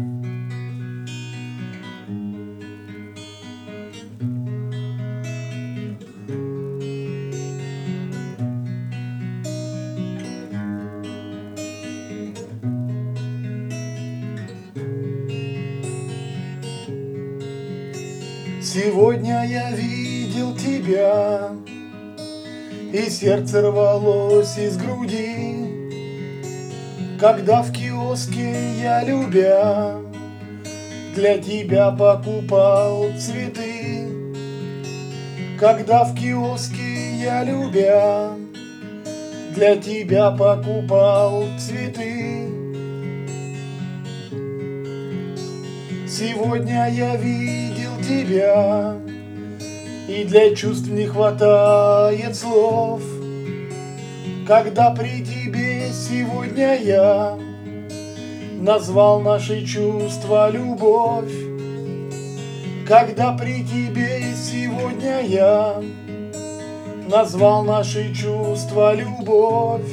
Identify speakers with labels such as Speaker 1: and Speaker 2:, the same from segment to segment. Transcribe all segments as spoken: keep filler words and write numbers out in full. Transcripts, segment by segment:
Speaker 1: Сегодня я видел тебя, и сердце рвалось из груди, когда в киоске я, любя, для тебя покупал цветы. Когда в киоске я, любя, для тебя покупал цветы. Сегодня я видел тебя, и для чувств не хватает слов. Когда при тебе сегодня я назвал наши чувства любовь. Когда при тебе сегодня я назвал наши чувства любовь.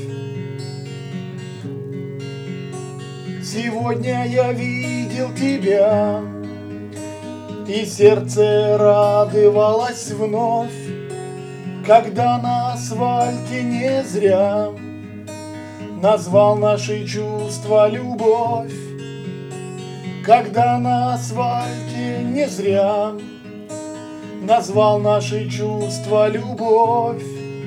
Speaker 1: Сегодня я видел тебя, и сердце радовалось вновь, когда на асфальте не зря назвал наши чувства любовь. Когда на асфальте не зря назвал наши чувства любовь.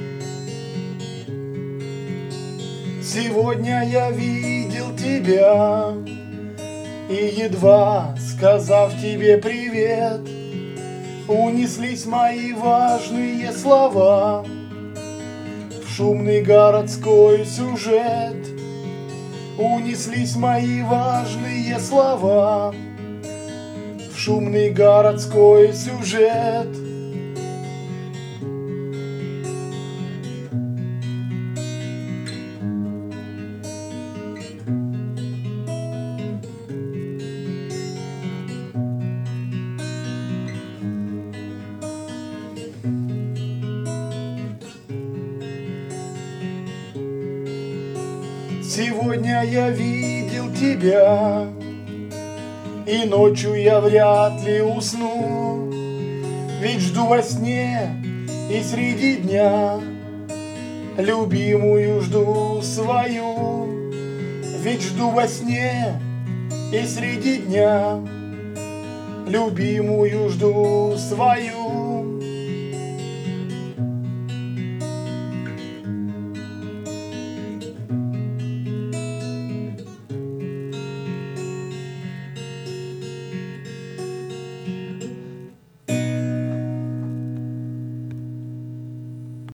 Speaker 1: Сегодня я видел тебя, и едва сказав тебе привет, унеслись мои важные слова в шумный городской сюжет. Унеслись мои важные слова в шумный городской сюжет. Сегодня я видел тебя, и ночью я вряд ли усну, ведь жду во сне и среди дня любимую жду свою. Ведь жду во сне и среди дня любимую жду свою.